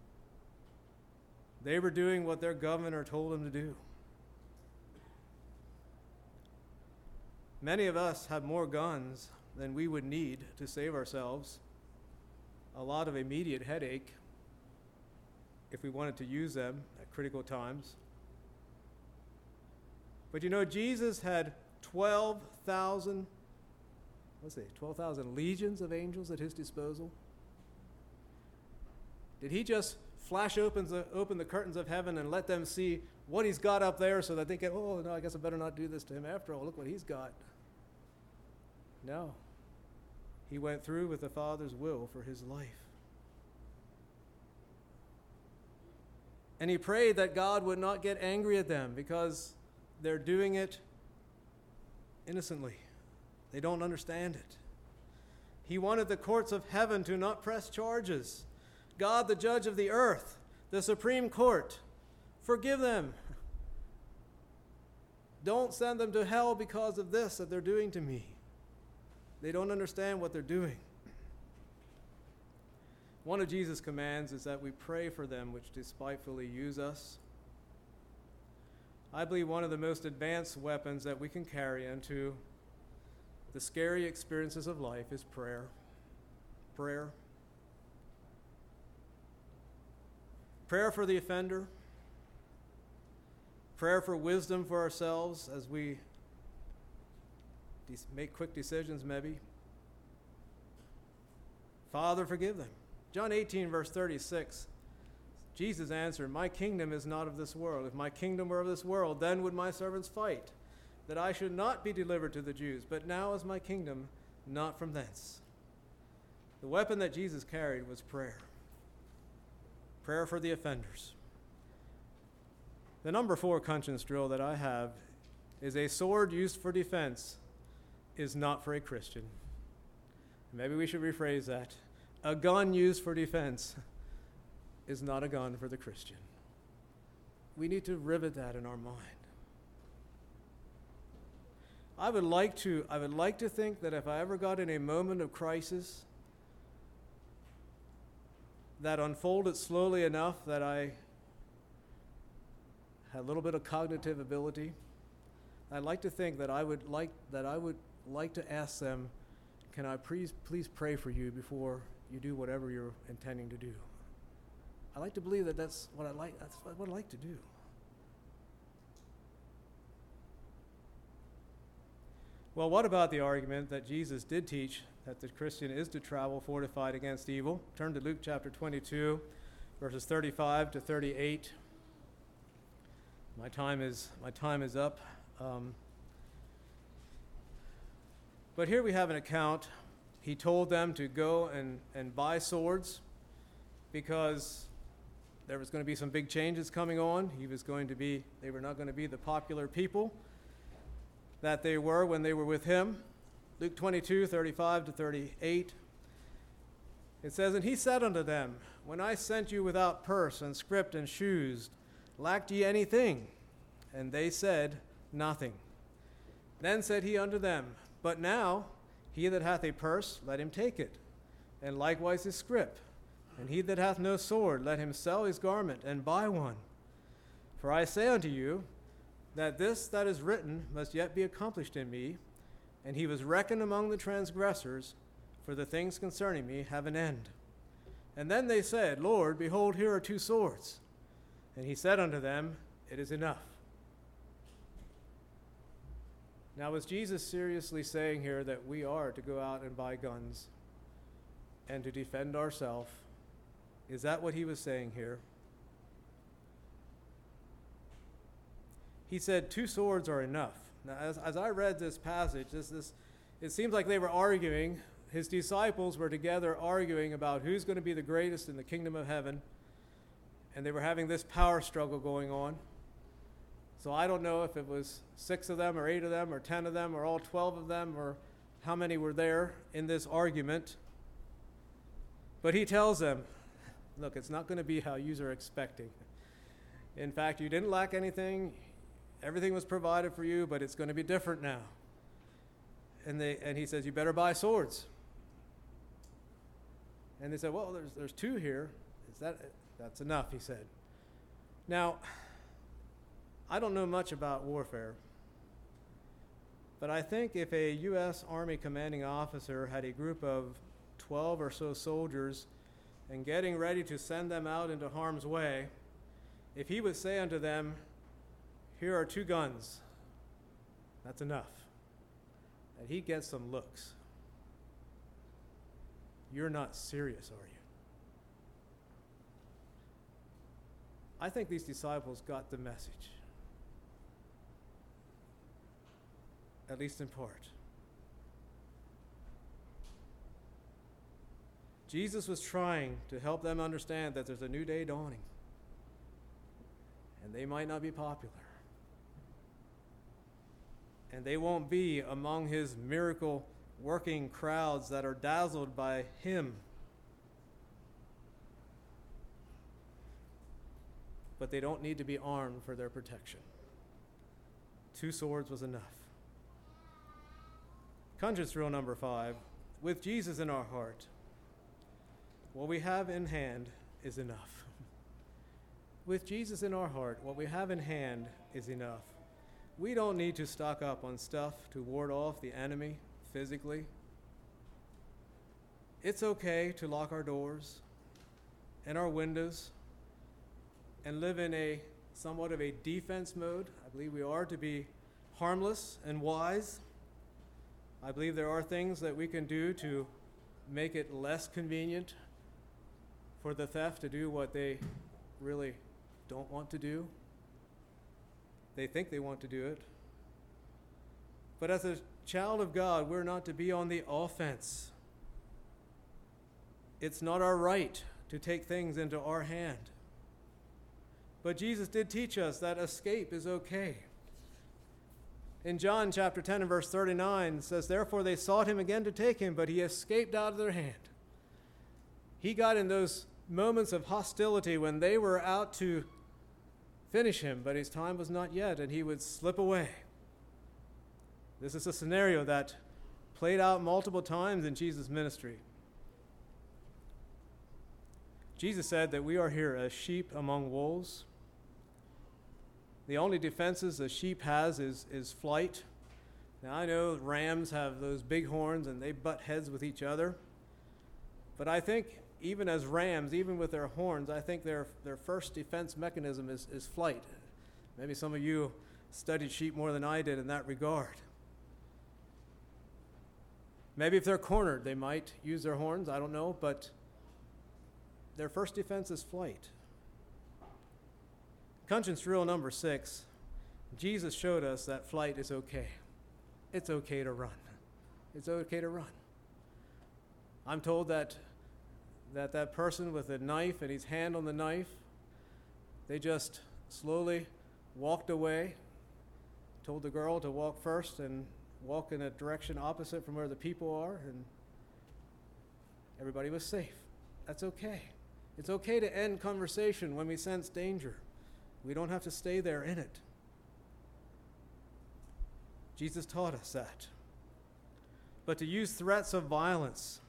They were doing what their governor told them to do. Many of us have more guns than we would need to save ourselves. A lot of immediate headache if we wanted to use them at critical times. But you know, Jesus had 12,000 legions of angels at his disposal. Did he just flash open the curtains of heaven and let them see what he's got up there so that they can, oh, no, I guess I better not do this to him after all. Look what he's got. No. He went through with the Father's will for his life. And he prayed that God would not get angry at them because they're doing it innocently. They don't understand it. He wanted the courts of heaven to not press charges. God, the judge of the earth, the Supreme Court, forgive them. Don't send them to hell because of this that they're doing to me. They don't understand what they're doing. One of Jesus' commands is that we pray for them which despitefully use us. I believe one of the most advanced weapons that we can carry into the scary experiences of life is prayer. Prayer. Prayer for the offender. Prayer for wisdom for ourselves as we make quick decisions, maybe. Father, forgive them. John 18, verse 36, Jesus answered, my kingdom is not of this world. If my kingdom were of this world, then would my servants fight, that I should not be delivered to the Jews. But now is my kingdom not from thence. The weapon that Jesus carried was prayer. Prayer for the offenders. The number 4 conscience drill that I have is a sword used for defense is not for a Christian. Maybe we should rephrase that. A gun used for defense is not a gun for the Christian. We need to rivet that in our mind. I would like to think that if I ever got in a moment of crisis that unfolded slowly enough that I had a little bit of cognitive ability, I'd like to think that I would like to ask them, can I please pray for you before you do whatever you're intending to do? I like to believe that that's what I like to do. Well, what about the argument that Jesus did teach that the Christian is to travel fortified against evil? Turn to Luke chapter 22, verses 35 to 38. My time is up. But here we have an account. He told them to go and buy swords because there was going to be some big changes coming on. They were not going to be the popular people that they were when they were with him. Luke 22, 35 to 38. It says, and he said unto them, when I sent you without purse and scrip and shoes, lacked ye anything? And they said, nothing. Then said he unto them, but now he that hath a purse, let him take it, and likewise his scrip. And he that hath no sword, let him sell his garment and buy one. For I say unto you, that this that is written must yet be accomplished in me. And he was reckoned among the transgressors, for the things concerning me have an end. And then they said, Lord, behold, here are 2 swords. And he said unto them, it is enough. Now, is Jesus seriously saying here that we are to go out and buy guns and to defend ourselves? Is that what he was saying here? He said 2 swords are enough. Now, as I read this passage, it seems like they were arguing. His disciples were together arguing about who's going to be the greatest in the kingdom of heaven, and they were having this power struggle going on. So I don't know if it was 6 of them or 8 of them or 10 of them or all 12 of them or how many were there in this argument. But he tells them, look, it's not going to be how you are expecting. In fact, you didn't lack anything. Everything was provided for you, but it's going to be different now. And he says, you better buy swords. And they said, well, there's 2 here. That's enough, he said. Now, I don't know much about warfare, but I think if a U.S. Army commanding officer had a group of 12 or so soldiers and getting ready to send them out into harm's way, if he would say unto them, here are 2 guns, that's enough. And he'd get some looks. You're not serious, are you? I think these disciples got the message, at least in part. Jesus was trying to help them understand that there's a new day dawning. and they might not be popular. And they won't be among his miracle working crowds that are dazzled by him. But they don't need to be armed for their protection. 2 swords was enough. Conscience rule number 5, with Jesus in our heart, what we have in hand is enough. With Jesus in our heart, what we have in hand is enough. We don't need to stock up on stuff to ward off the enemy physically. It's okay to lock our doors and our windows and live in a somewhat of a defense mode. I believe we are to be harmless and wise. I believe there are things that we can do to make it less convenient for the theft to do what they really don't want to do. They think they want to do it. But as a child of God, we're not to be on the offense. It's not our right to take things into our hand. But Jesus did teach us that escape is okay. In John chapter 10 and verse 39, it says, "Therefore they sought him again to take him, but he escaped out of their hand." He got in those moments of hostility when they were out to finish him, but his time was not yet, and he would slip away. This is a scenario that played out multiple times in Jesus' ministry. Jesus said that we are here as sheep among wolves. The only defenses a sheep has is flight. Now I know rams have those big horns and they butt heads with each other. But I think even as rams, even with their horns, I think their first defense mechanism is flight. Maybe some of you studied sheep more than I did in that regard. Maybe if they're cornered, they might use their horns, I don't know, but their first defense is flight. Conscience rule number 6, Jesus showed us that flight is okay. It's okay to run. It's okay to run. I'm told that person with a knife and his hand on the knife, they just slowly walked away, told the girl to walk first and walk in a direction opposite from where the people are, and everybody was safe. That's okay. It's okay to end conversation when we sense danger. We don't have to stay there in it. Jesus taught us that. But to use threats of violence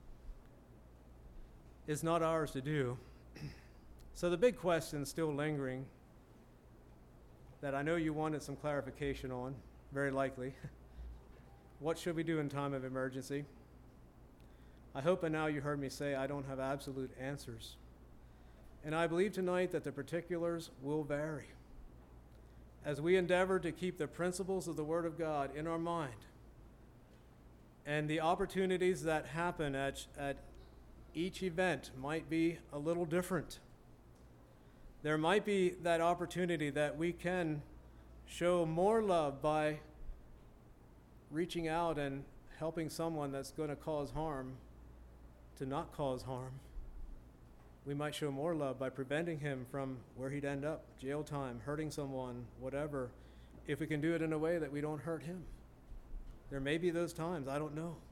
is not ours to do. So the big question still lingering that I know you wanted some clarification on, very likely. What should we do in time of emergency? I hope by now you heard me say I don't have absolute answers. And I believe tonight that the particulars will vary. As we endeavor to keep the principles of the Word of God in our mind, and the opportunities that happen at each event might be a little different. There might be that opportunity that we can show more love by reaching out and helping someone that's going to cause harm to not cause harm. We might show more love by preventing him from where he'd end up, jail time, hurting someone, whatever, if we can do it in a way that we don't hurt him. There may be those times, I don't know.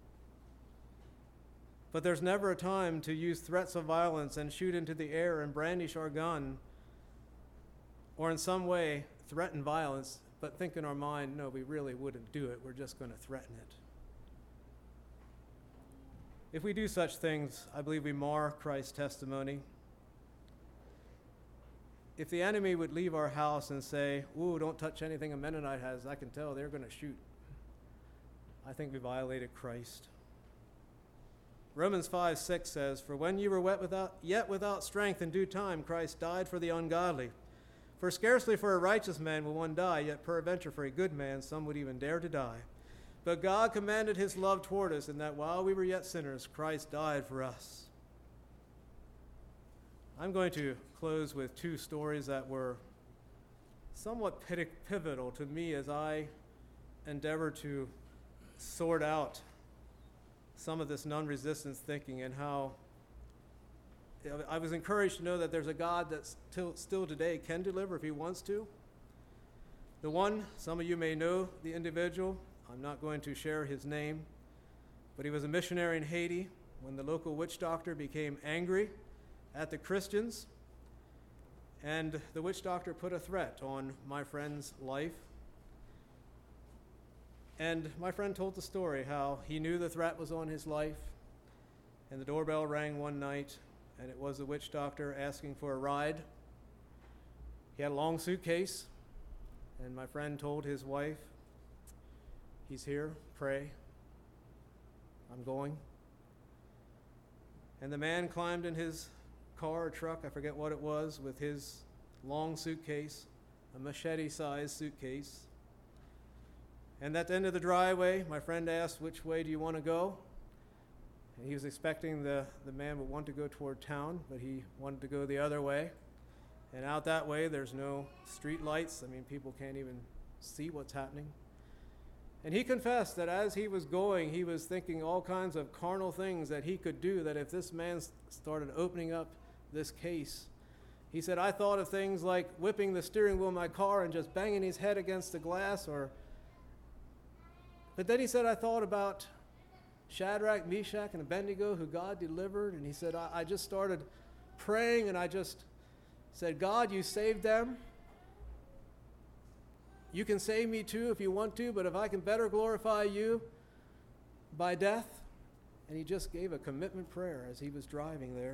But there's never a time to use threats of violence and shoot into the air and brandish our gun or in some way threaten violence, but think in our mind, no, we really wouldn't do it. We're just going to threaten it. If we do such things, I believe we mar Christ's testimony. If the enemy would leave our house and say, ooh, don't touch anything a Mennonite has, I can tell they're going to shoot, I think we violated Christ. Romans 5:6 says, "For when you were yet without strength in due time, Christ died for the ungodly. For scarcely for a righteous man will one die, yet peradventure for a good man some would even dare to die. But God commanded his love toward us, in that while we were yet sinners, Christ died for us." I'm going to close with 2 stories that were somewhat pivotal to me as I endeavor to sort out some of this non-resistance thinking and how I was encouraged to know that there's a God that still today can deliver if he wants to. The one, some of you may know the individual. I'm not going to share his name, but he was a missionary in Haiti when the local witch doctor became angry at the Christians, and the witch doctor put a threat on my friend's life. And my friend told the story how he knew the threat was on his life, and the doorbell rang one night, and it was the witch doctor asking for a ride. He had a long suitcase, and my friend told his wife, "He's here, pray. I'm going." And the man climbed in his car or truck, I forget what it was, with his long suitcase, a machete-sized suitcase. And at the end of the driveway, my friend asked, "Which way do you want to go?" And he was expecting the man would want to go toward town, but he wanted to go the other way. And out that way, there's no street lights. I mean, people can't even see what's happening. And he confessed that as he was going, he was thinking all kinds of carnal things that he could do, that if this man started opening up this case. He said, "I thought of things like whipping the steering wheel of my car and just banging his head against the glass, But then he said, I thought about Shadrach, Meshach, and Abednego, who God delivered. And he said, I just started praying, and I just said, God, you saved them. You can save me too if you want to, but if I can better glorify you by death." And he just gave a commitment prayer as he was driving there.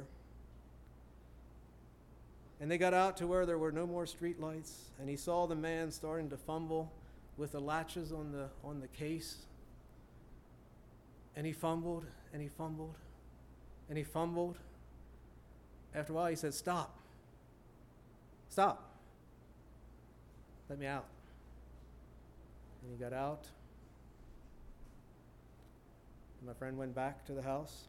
And they got out to where there were no more street lights, and he saw the man starting to fumble with the latches on the case. And he fumbled, and he fumbled, and he fumbled. After a while, he said, "Stop. Stop. Let me out." And he got out. And my friend went back to the house.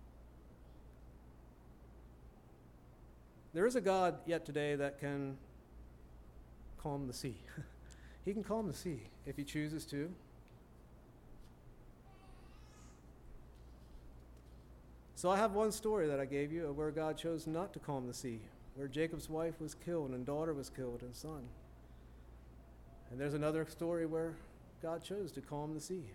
There is a God yet today that can calm the sea. He can calm the sea if he chooses to. So I have one story that I gave you of where God chose not to calm the sea, where Jacob's wife was killed and daughter was killed and son. And there's another story where God chose to calm the sea.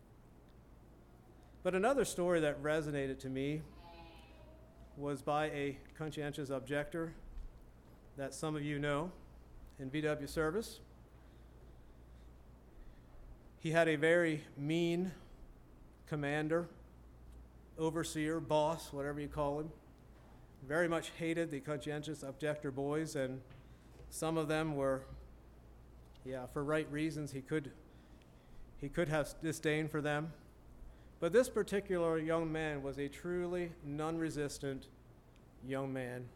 But another story that resonated to me was by a conscientious objector that some of you know in VW service. He had a very mean commander, overseer, boss, whatever you call him. Very much hated the conscientious objector boys, and some of them were, for right reasons, he could have disdain for them. But this particular young man was a truly non-resistant young man.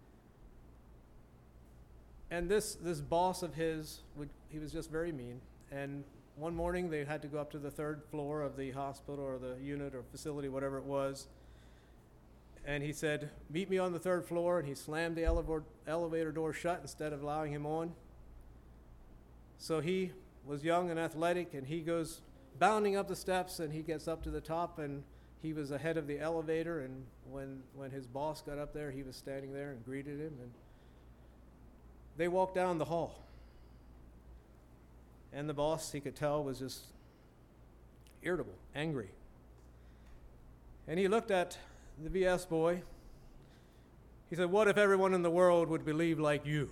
And this boss of his, he was just very mean. And one morning they had to go up to the third floor of the hospital or the unit or facility, whatever it was. And he said, "Meet me on the third floor." And he slammed the elevator door shut instead of allowing him on. So he was young and athletic, and he goes bounding up the steps, and he gets up to the top, and he was ahead of the elevator. And when his boss got up there, he was standing there and greeted him. And they walked down the hall. And the boss, he could tell, was just irritable, angry. And he looked at the VS boy. He said, "What if everyone in the world would believe like you?"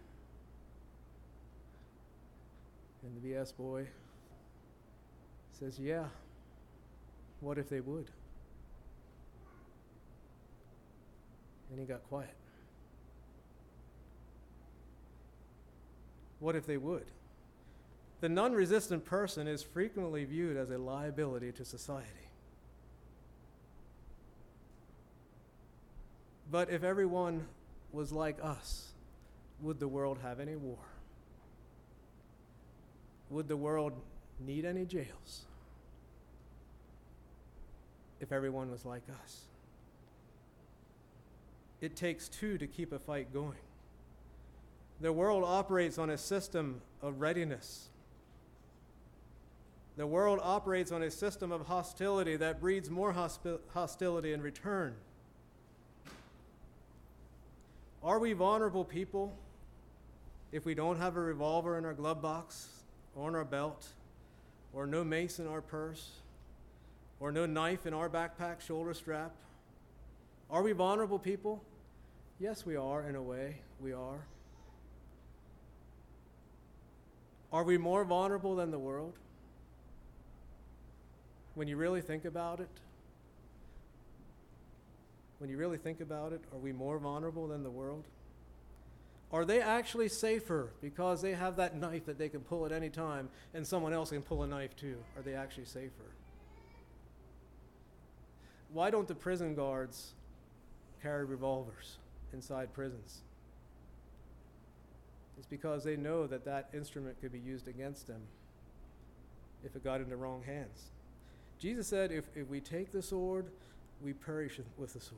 And the VS boy says, "Yeah, what if they would?" And he got quiet. What if they would? The non-resistant person is frequently viewed as a liability to society. But if everyone was like us, would the world have any war? Would the world need any jails if everyone was like us? It takes two to keep a fight going. The world operates on a system of readiness. The world operates on a system of hostility that breeds more hostility in return. Are we vulnerable people if we don't have a revolver in our glove box or in our belt, or no mace in our purse, or no knife in our backpack shoulder strap? Are we vulnerable people? Yes, we are, in a way, we are. Are we more vulnerable than the world? When you really think about it, are we more vulnerable than the world? Are they actually safer because they have that knife that they can pull at any time and someone else can pull a knife too? Are they actually safer? Why don't the prison guards carry revolvers inside prisons? It's because they know that that instrument could be used against them if it got into wrong hands. Jesus said, if we take the sword, we perish with the sword.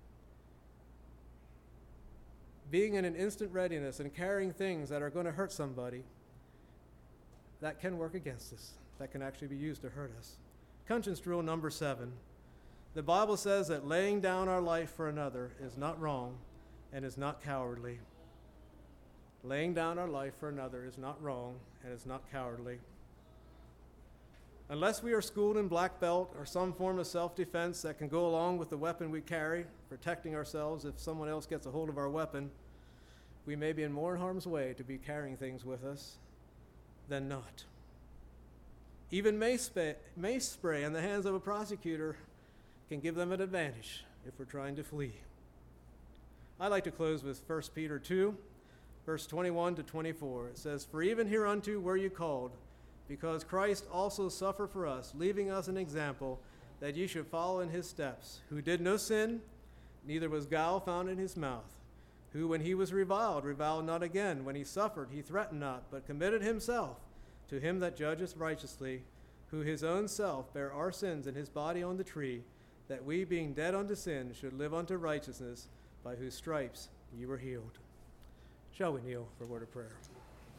Being in an instant readiness and carrying things that are going to hurt somebody, that can work against us. That can actually be used to hurt us. Conscience rule number 7. The Bible says that laying down our life for another is not wrong and is not cowardly. Laying down our life for another is not wrong and is not cowardly. Unless we are schooled in black belt or some form of self-defense that can go along with the weapon we carry, protecting ourselves if someone else gets a hold of our weapon, we may be in more harm's way to be carrying things with us than not. Even mace spray in the hands of a prosecutor can give them an advantage if we're trying to flee. I'd like to close with 1 Peter 2, verse 21 to 24. It says, "For even hereunto were you called, because Christ also suffered for us, leaving us an example that ye should follow in his steps, who did no sin, neither was guile found in his mouth, who when he was reviled not again, when he suffered he threatened not, but committed himself to him that judgeth righteously, who his own self bare our sins in his body on the tree, that we being dead unto sin should live unto righteousness, by whose stripes ye were healed." Shall we kneel for a word of prayer?